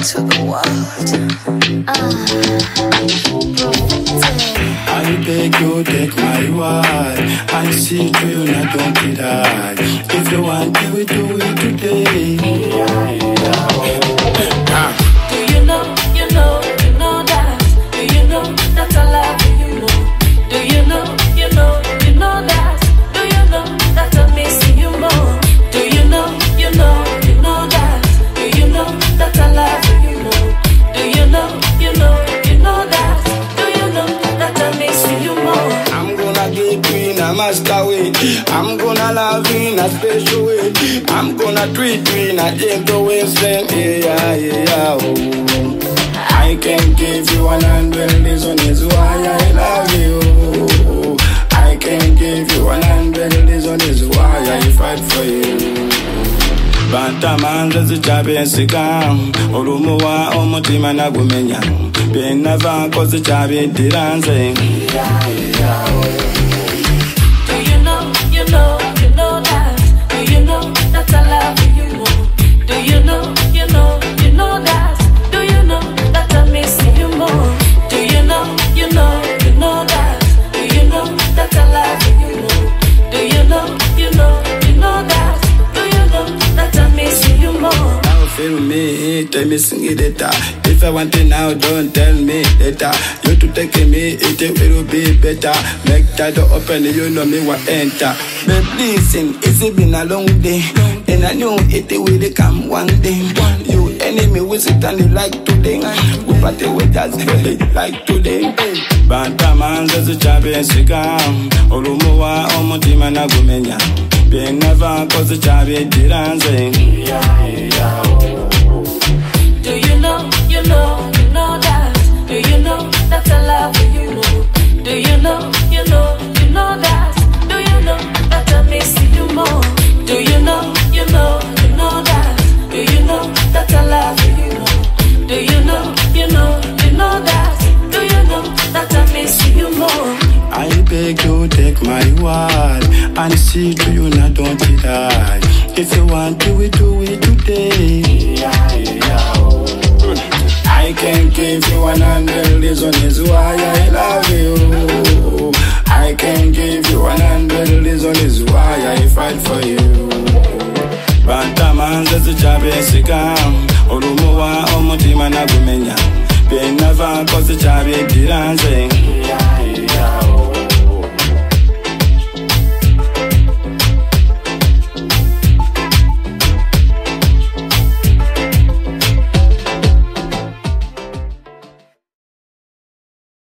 to the world. I beg you, take my word. I see to you, not don't be that. If you want to, we do it today. Do you know that? Do you know that I love you? Do you know that? Do you know that I miss you more? Do you know that? Do you know that I love you more? Do you know that? Do you know that I miss you more? I'm gonna get you in a master way. I'm gonna love you in a special way. I'm gonna treat you in a gentle way. Yeah. Oh. I can give you 100 reasons why I love you. I can give you 100 reasons why I fight for you. Bantamanza zichabe nsika Olumuwa omutima nagumenya Bienava kozi chabe diranze. Do you know that? Do you know that I love you more? Do you know that? Do you know that I miss you more? Do you know that? Do you know that I love you more? Do you know that? Do you know that I miss you more? Now feel me, tell me sing it later. If I want it now, don't tell me later. You to take me, it will be better. Make that door open, you know me what enter. But listen, it's been a long day, and I know it will come one day. You enemy will sit and you like today. We party with us like today. Bantamanza zichabe nsika Olumuwa omutima nagumenya Bienava kozi chabe diranze. Do you know that? Do you know that I love you more? Do you know that? Do you know that I miss you more? Do you know that? Do you know that I love you more? Do you know that? Do you know that I miss you more? I beg you, take my word and see to you, not don't die. If you want to, we do it today. I can give you 100 reasons why I love you. I can give you 100 reasons why I fight for you. Bantamanza zichabe nsika Olumuwa omutima nagumenya Bienava kozi chabe diranze.